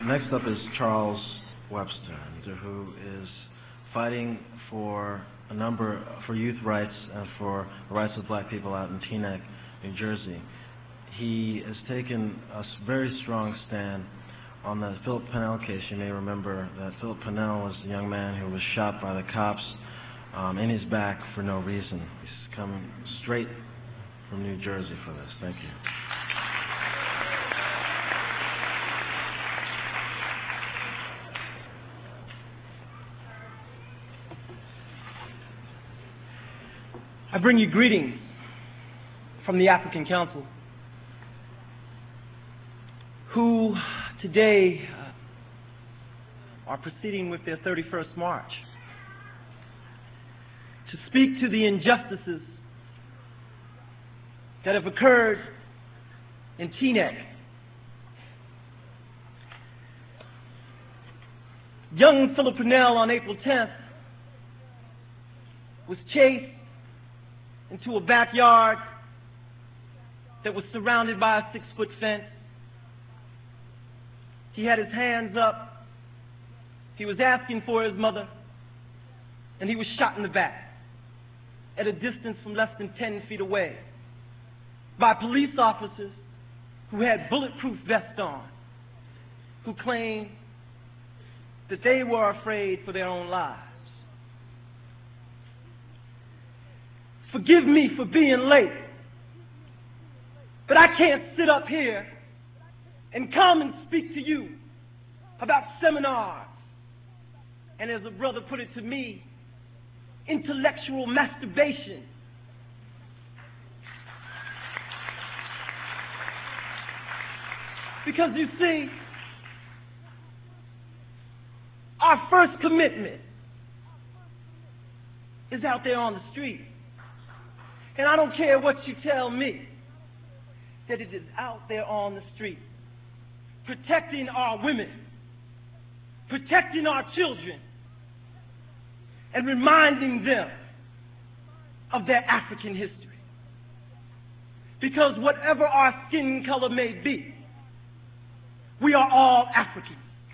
Next up is Charles Webster, who is fighting for youth rights and for the rights of black people out in Teaneck, New Jersey. He has taken a very strong stand on the Philip Pennell case. You may remember that Philip Pennell was the young man who was shot by the cops in his back for no reason. He's coming straight from New Jersey for this. Thank you. I bring you greetings from the African Council, who today are proceeding with their 31st march to speak to the injustices that have occurred in Teaneck. Young Philip Pennell on April 10th was chased into a backyard that was surrounded by a 6-foot fence. He had his hands up. He was asking for his mother, and he was shot in the back at a distance from less than 10 feet away by police officers who had bulletproof vests on, who claimed that they were afraid for their own lives. Forgive me for being late, but I can't sit up here and come and speak to you about seminars and, as a brother put it to me, intellectual masturbation. Because you see, our first commitment is out there on the street. And I don't care what you tell me, that it is out there on the street, protecting our women, protecting our children, and reminding them of their African history. Because whatever our skin color may be, we are all Africans.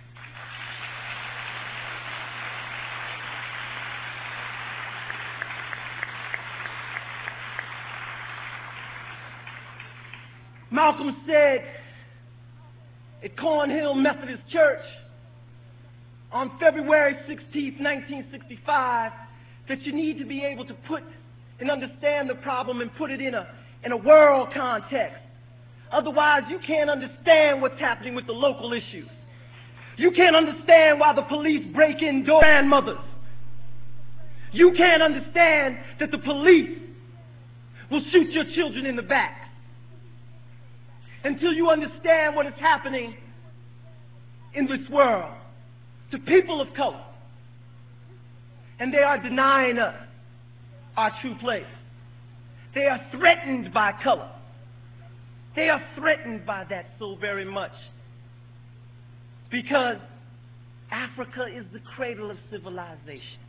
Malcolm said at Cornhill Methodist Church on February 16, 1965, that you need to be able to put and understand the problem and put it in a world context. Otherwise, you can't understand what's happening with the local issues. You can't understand why the police break in door grandmothers. You can't understand that the police will shoot your children in the back until you understand what is happening in this world to people of color. And they are denying us our true place. They are threatened by color. They are threatened by that so very much. Because Africa is the cradle of civilization.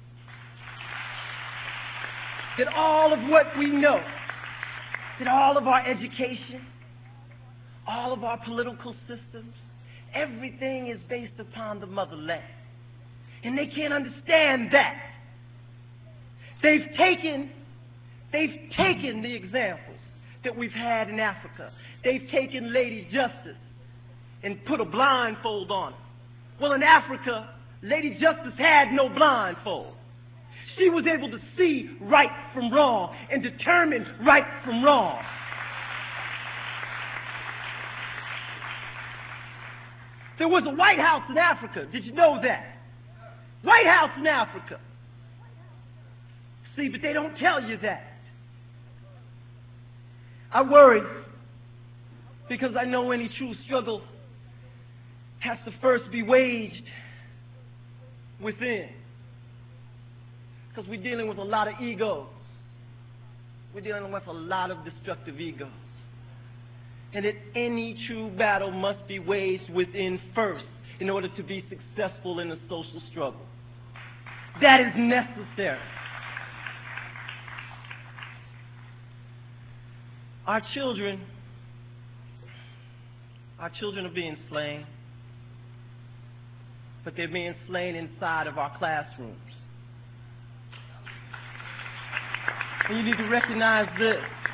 That all of what we know, that all of our education, all of our political systems, everything is based upon the motherland. And they can't understand that. They've taken the examples that we've had in Africa. They've taken Lady Justice and put a blindfold on her. Well, in Africa, Lady Justice had no blindfold. She was able to see right from wrong and determine right from wrong. There was a White House in Africa. Did you know that? White House in Africa. See, but they don't tell you that. I worry because I know any true struggle has to first be waged within. Because we're dealing with a lot of egos. We're dealing with a lot of destructive egos. And that any true battle must be waged within first in order to be successful in the social struggle. That is necessary. Our children are being slain. but they're being slain inside of our classrooms. And you need to recognize this,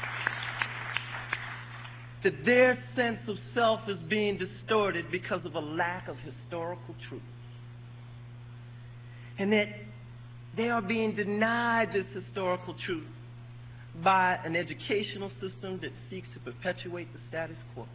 that their sense of self is being distorted because of a lack of historical truth. And that they are being denied this historical truth by an educational system that seeks to perpetuate the status quo.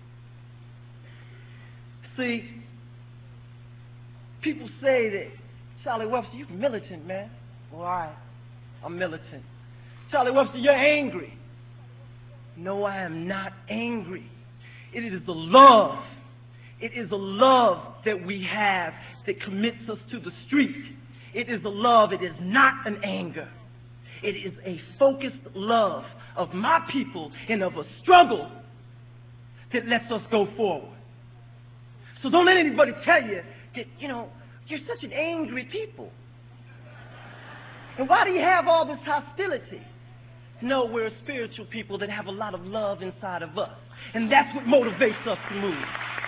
See, people say that, Charlie Webster, you're militant, man. Well, all right, I'm militant. Charlie Webster, you're angry. No, I am not angry. It is the love. It is a love that we have that commits us to the street. It is a love. It is not an anger. It is a focused love of my people and of a struggle that lets us go forward. So don't let anybody tell you that, you're such an angry people. And why do you have all this hostility? No, we're a spiritual people that have a lot of love inside of us. And that's what motivates us to move.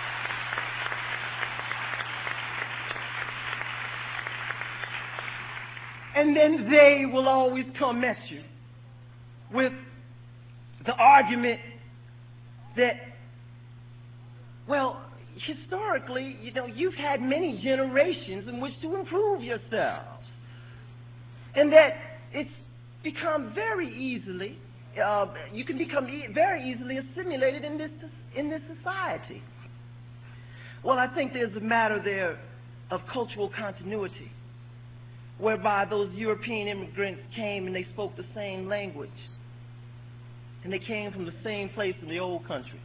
And then they will always come at you with the argument that, well, historically, you've had many generations in which to improve yourselves. And that it's become very easily, you can become very easily assimilated in this society. Well, I think there's a matter there of cultural continuity, whereby those European immigrants came and they spoke the same language. And they came from the same place in the old country.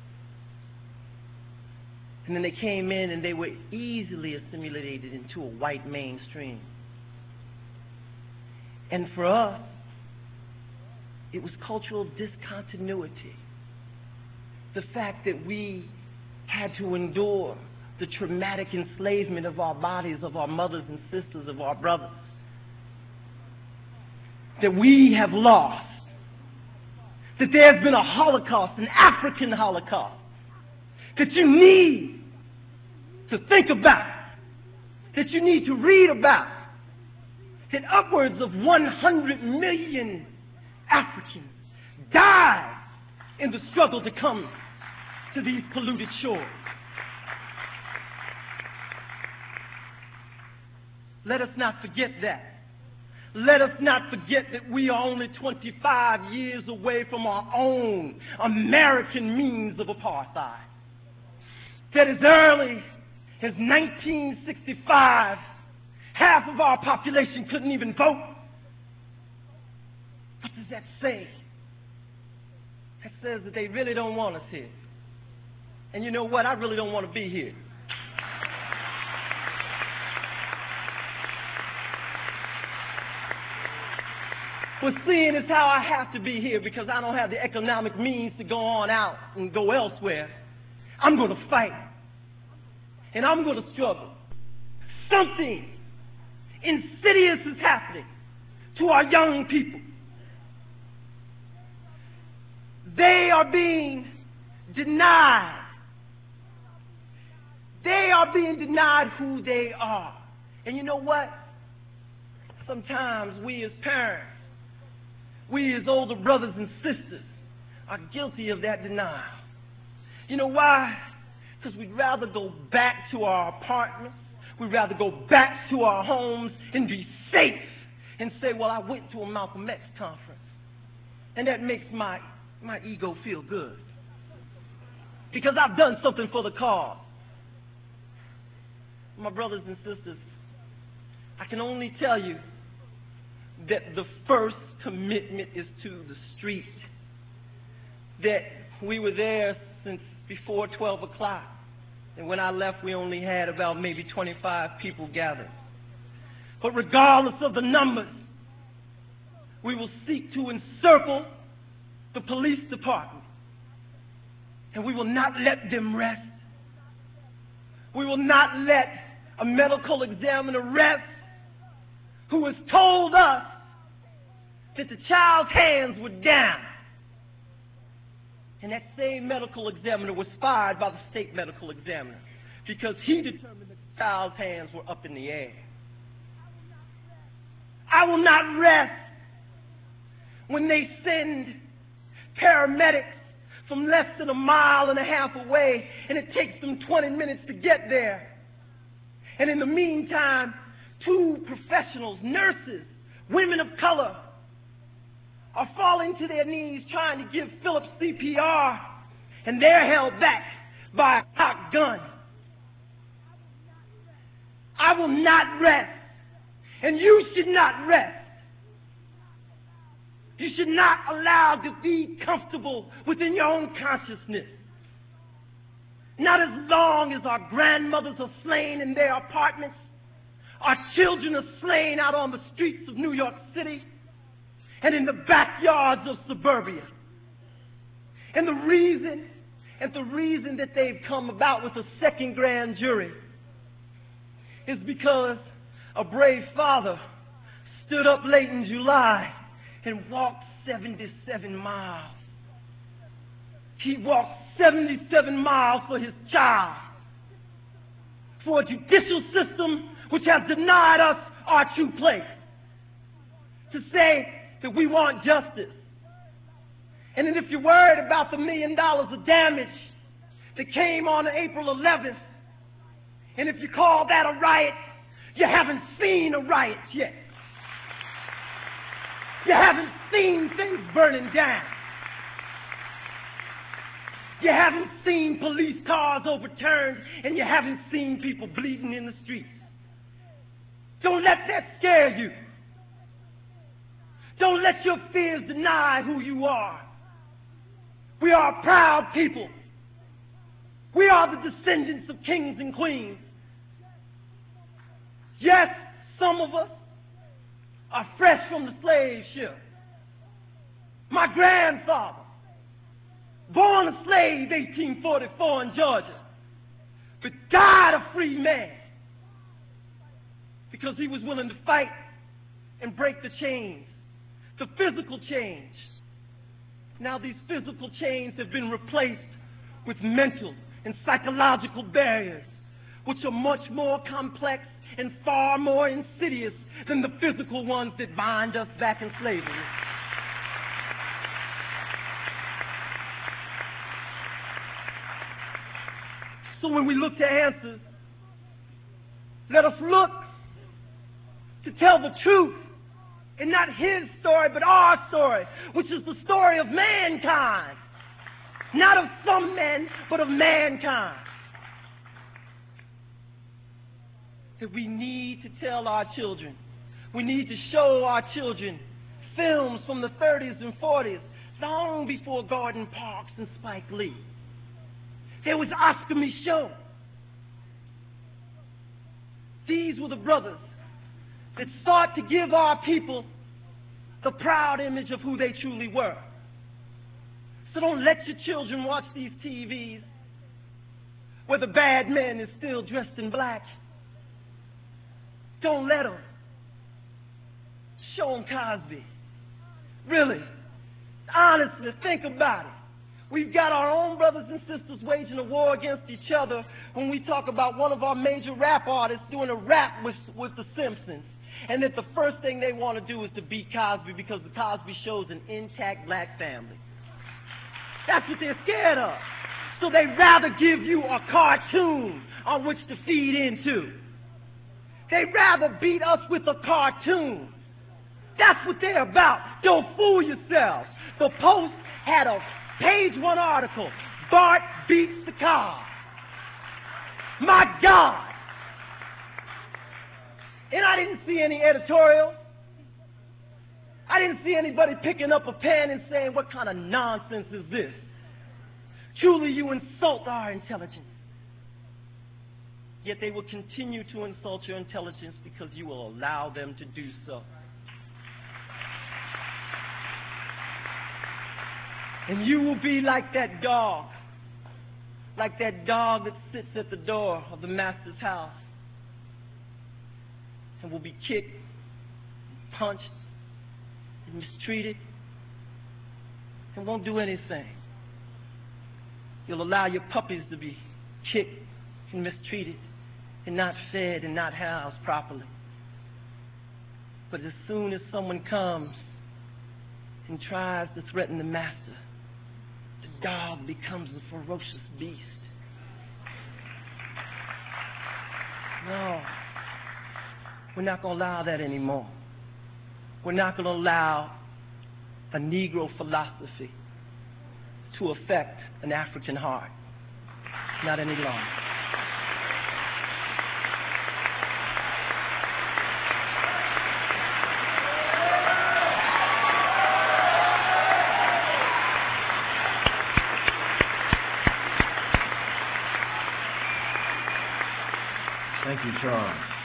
And then they came in and they were easily assimilated into a white mainstream. And for us, it was cultural discontinuity. The fact that we had to endure the traumatic enslavement of our bodies, of our mothers and sisters, of our brothers. That we have lost. That there's been a Holocaust, an African Holocaust, that you need to think about, that you need to read about, that upwards of 100 million Africans died in the struggle to come to these polluted shores. Let us not forget that. Let us not forget that we are only 25 years away from our own American means of apartheid. That as early as 1965, half of our population couldn't even vote. What does that say? That says that they really don't want us here. And you know what? I really don't want to be here. But seeing as how I have to be here because I don't have the economic means to go on out and go elsewhere, I'm going to fight. And I'm going to struggle. Something insidious is happening to our young people. They are being denied. They are being denied who they are. And you know what? Sometimes we as parents, we as older brothers and sisters are guilty of that denial. You know why? Because we'd rather go back to our apartments, we'd rather go back to our homes and be safe and say, well, I went to a Malcolm X conference. And that makes my ego feel good. Because I've done something for the cause. My brothers and sisters, I can only tell you that the first commitment is to the street. That we were there since before 12 o'clock. And when I left, we only had about maybe 25 people gathered. But regardless of the numbers, we will seek to encircle the police department. And we will not let them rest. We will not let a medical examiner rest who has told us that the child's hands were down. And that same medical examiner was fired by the state medical examiner because he determined that the child's hands were up in the air. I will not rest when they send paramedics from less than a mile and a half away, and it takes them 20 minutes to get there. And in the meantime, 2 professionals, nurses, women of color, are falling to their knees trying to give Philip CPR, and they're held back by a cocked gun. I will not rest, and you should not rest. You should not allow to be comfortable within your own consciousness. Not as long as our grandmothers are slain in their apartments, our children are slain out on the streets of New York City and in the backyards of suburbia. And the reason that they've come about with a second grand jury is because a brave father stood up late in July and walked 77 miles. He walked 77 miles for his child, for a judicial system which has denied us our true place, to say that we want justice. And then if you're worried about the $1 million of damage that came on April 11th, and if you call that a riot, you haven't seen a riot yet. You haven't seen things burning down. You haven't seen police cars overturned, and you haven't seen people bleeding in the streets. Don't let that scare you. Don't let your fears deny who you are. We are a proud people. We are the descendants of kings and queens. Yes, some of us are fresh from the slave ship. My grandfather, born a slave 1844 in Georgia, but died a free man because he was willing to fight and break the chains, the physical chains. Now these physical chains have been replaced with mental and psychological barriers, which are much more complex and far more insidious than the physical ones that bind us back in slavery. So when we look to answers, let us look to tell the truth, and not his story, but our story, which is the story of mankind. Not of some men, but of mankind. That we need to tell our children. We need to show our children films from the 30s and 40s, long before Gordon Parks and Spike Lee. There was Oscar Micheaux. These were the brothers that sought to give our people the proud image of who they truly were. So don't let your children watch these TVs where the bad man is still dressed in black. Don't let them. Show them Cosby. Really, honestly, think about it. We've got our own brothers and sisters waging a war against each other when we talk about one of our major rap artists doing a rap with the Simpsons, and that the first thing they want to do is to beat Cosby because the Cosby Show's an intact black family. That's what they're scared of. So they'd rather give you a cartoon on which to feed into. They'd rather beat us with a cartoon. That's what they're about. Don't fool yourselves. The Post had a page 1 article. Bart beats the car. My God. And I didn't see any editorial. I didn't see anybody picking up a pen and saying, what kind of nonsense is this? Truly, you insult our intelligence. Yet they will continue to insult your intelligence because you will allow them to do so. And you will be like that dog that sits at the door of the master's house and will be kicked, punched, and mistreated, and won't do anything. You'll allow your puppies to be kicked and mistreated, and not fed and not housed properly. But as soon as someone comes and tries to threaten the master, the dog becomes a ferocious beast. No, we're not going to allow that anymore. We're not going to allow a Negro philosophy to affect an African heart. Not any longer. Thank you, Charles.